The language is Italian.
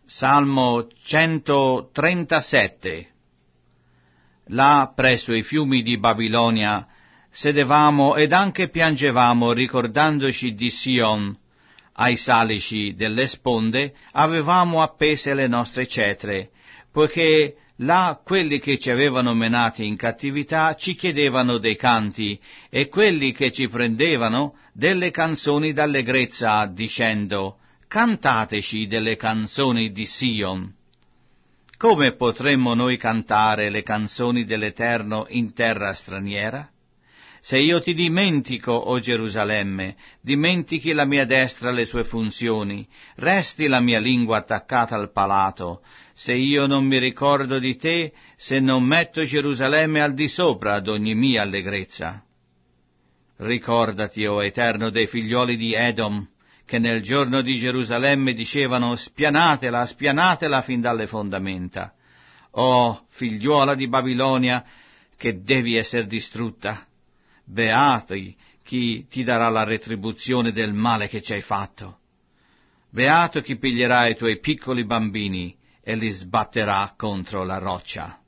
Salmo 137. Là presso i fiumi di Babilonia sedevamo ed anche piangevamo ricordandoci di Sion. Ai salici delle sponde avevamo appese le nostre cetre, poiché là quelli che ci avevano menati in cattività ci chiedevano dei canti, e quelli che ci prendevano delle canzoni d'allegrezza, dicendo: cantateci delle canzoni di Sion. Come potremmo noi cantare le canzoni dell'Eterno in terra straniera? Se io ti dimentico, o Gerusalemme, dimentichi la mia destra le sue funzioni, resti la mia lingua attaccata al palato, se io non mi ricordo di te, se non metto Gerusalemme al di sopra ad ogni mia allegrezza. Ricordati, o Eterno, dei figlioli di Edom, che nel giorno di Gerusalemme dicevano: spianatela, spianatela fin dalle fondamenta. O figliuola di Babilonia, che devi essere distrutta! Beati chi ti darà la retribuzione del male che ci hai fatto. Beato chi piglierà i tuoi piccoli bambini e li sbatterà contro la roccia.